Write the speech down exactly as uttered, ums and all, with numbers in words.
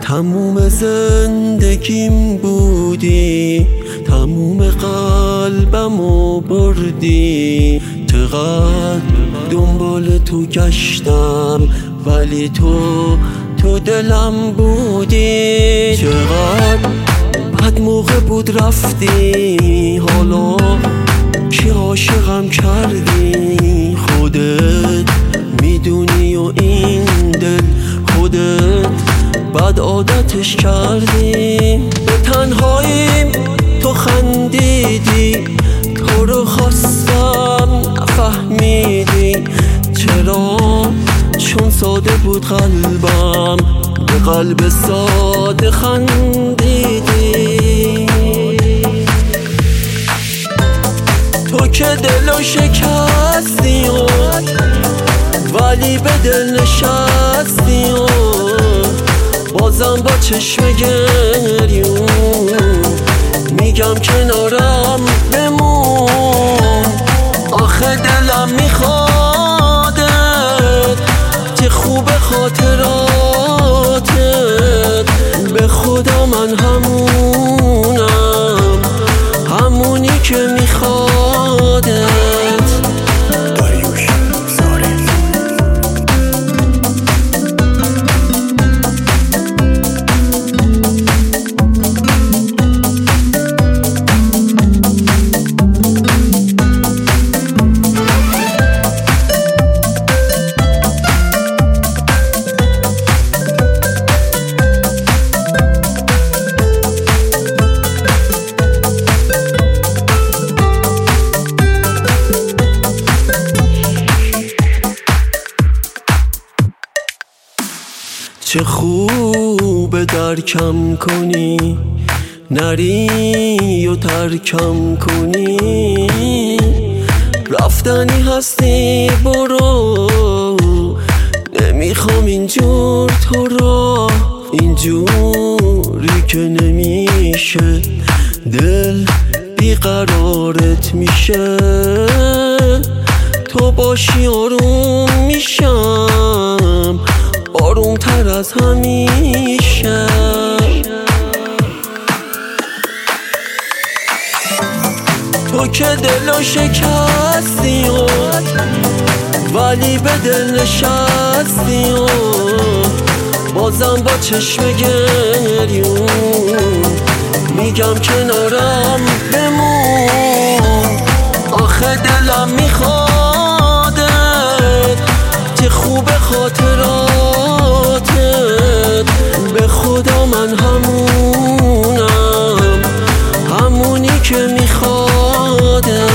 تموم زندگیم بودی، تموم قلبمو بردی. چقدر دنبال تو گشتم ولی تو تو دلم بودی. چقدر بد موقع بود رفتی، حالا که عاشقم کردی. خودت میدونی و این دل خودت بد عادتش کردی. به تنهاییم تو خندیدی، تو رو خواستم نفهمیدی. چرا؟ چون ساده بود قلبم، به قلب ساده خندیدی. تو که دلو شکستی و ولی به دل نشستی و بازم با چشم گریون میگم کنارم بمون. آخه دلم میخوادت، چه خوب خاطراتت. به خدا من همونم، همونی که میخوادت. چه خوب درکم کنی، نری و ترکم کنی. رفتنی هستی برو، نمیخوام اینجور تو رو. اینجوری که نمیشه، دل بیقرارت میشه. تو باشی آروم میشم، آروم تر از همیشه. تو که دلو شکستی و ولی به دل نشستی و بازم با چشم گریون میگم کنارم بمون. آخه دلم میخوادت، چه خوب خاطراتت. به خدا من همونم، همونی که میخوادت.